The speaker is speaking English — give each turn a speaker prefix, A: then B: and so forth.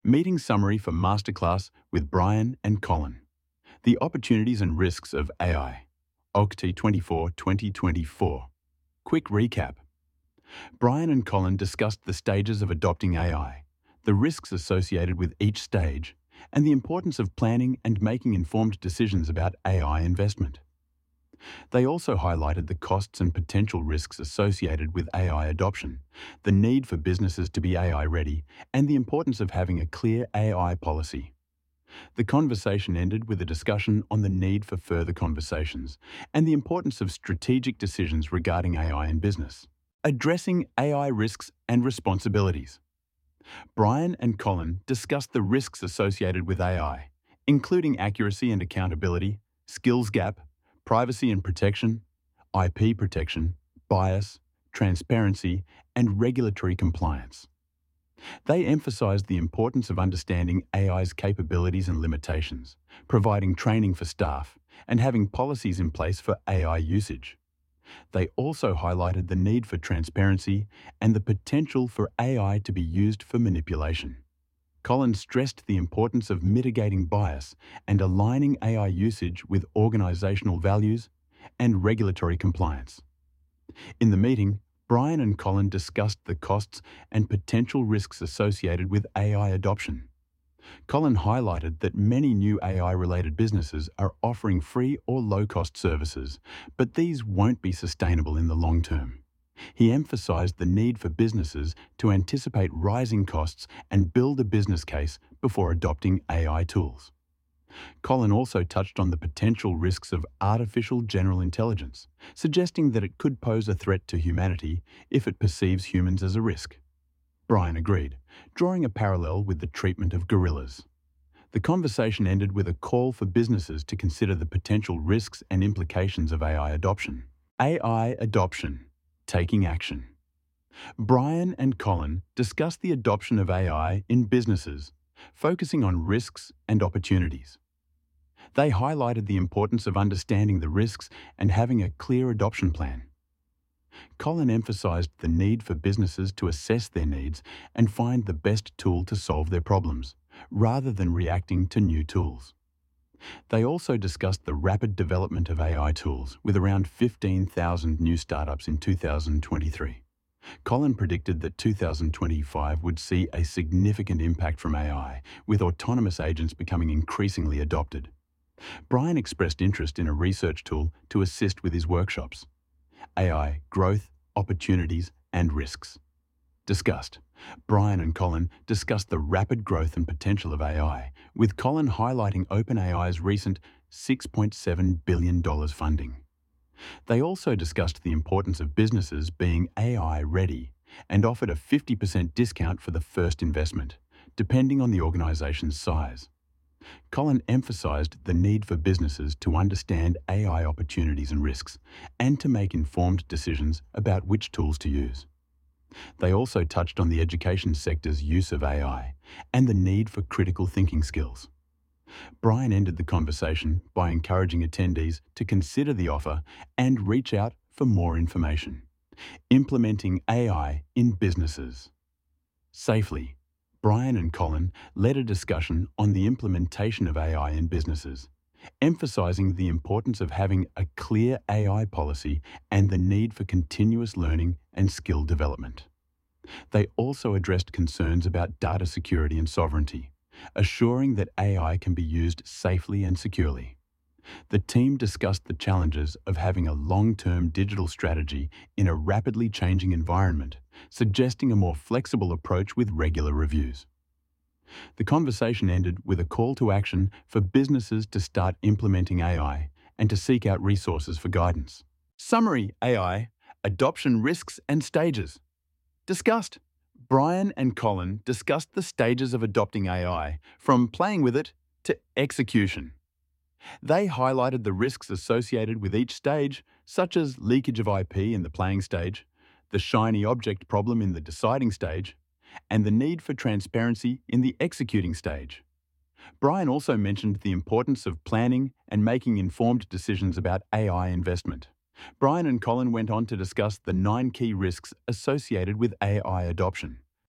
A: Meeting summary for Masterclass with Brian and Colin. The opportunities and risks of AI. OCT 24 2024. Quick recap. Brian and Colin discussed the stages of adopting AI, the risks associated with each stage, and the importance of planning and making informed decisions about AI investment. They also highlighted the costs and potential risks associated with AI adoption, the need for businesses to be AI ready, and the importance of having a clear AI policy. The conversation ended with a discussion on the need for further conversations and the importance of strategic decisions regarding AI in business. Addressing AI risks and responsibilities. Brian and Colin discussed the risks associated with AI, including accuracy and accountability, skills gap, privacy and protection, IP protection, bias, transparency, and regulatory compliance. They emphasized the importance of understanding AI's capabilities and limitations, providing training for staff, and having policies in place for AI usage. They also highlighted the need for transparency and the potential for AI to be used for manipulation. Colin stressed the importance of mitigating bias and aligning AI usage with organizational values and regulatory compliance. In the meeting, Brian and Colin discussed the costs and potential risks associated with AI adoption. Colin highlighted that many new AI-related businesses are offering free or low-cost services, but these won't be sustainable in the long term. He emphasized the need for businesses to anticipate rising costs and build a business case before adopting AI tools. Colin also touched on the potential risks of artificial general intelligence, suggesting that it could pose a threat to humanity if it perceives humans as a risk. Brian agreed, drawing a parallel with the treatment of gorillas. The conversation ended with a call for businesses to consider the potential risks and implications of AI adoption. AI adoption. Taking action. Brian and Colin discussed the adoption of AI in businesses, focusing on risks and opportunities. They highlighted the importance of understanding the risks and having a clear adoption plan. Colin emphasized the need for businesses to assess their needs and find the best tool to solve their problems, rather than reacting to new tools. They also discussed the rapid development of AI tools, with around 15,000 new startups in 2023. Colin predicted that 2025 would see a significant impact from AI, with autonomous agents becoming increasingly adopted. Brian expressed interest in a research tool to assist with his workshops. AI, growth, opportunities, and risks. Discussed. Brian and Colin discussed the rapid growth and potential of AI, with Colin highlighting OpenAI's recent $6.7 billion funding. They also discussed the importance of businesses being AI ready and offered a 50% discount for the first investment, depending on the organization's size. Colin emphasized the need for businesses to understand AI opportunities and risks and to make informed decisions about which tools to use. They also touched on the education sector's use of AI and the need for critical thinking skills. Brian ended the conversation by encouraging attendees to consider the offer and reach out for more information. Implementing AI in businesses. Safely, Brian and Colin led a discussion on the implementation of AI in businesses, emphasizing the importance of having a clear AI policy and the need for continuous learning and skill development. They also addressed concerns about data security and sovereignty, assuring that AI can be used safely and securely. The team discussed the challenges of having a long-term digital strategy in a rapidly changing environment, suggesting a more flexible approach with regular reviews. The conversation ended with a call to action for businesses to start implementing AI and to seek out resources for guidance. Summary: AI, adoption risks and stages. Discussed. Brian and Colin discussed the stages of adopting AI, from playing with it to execution. They highlighted the risks associated with each stage, such as leakage of IP in the playing stage, the shiny object problem in the deciding stage, and the need for transparency in the executing stage. Brian also mentioned the importance of planning and making informed decisions about AI investment. Brian and Colin went on to discuss the 9 key risks associated with AI adoption.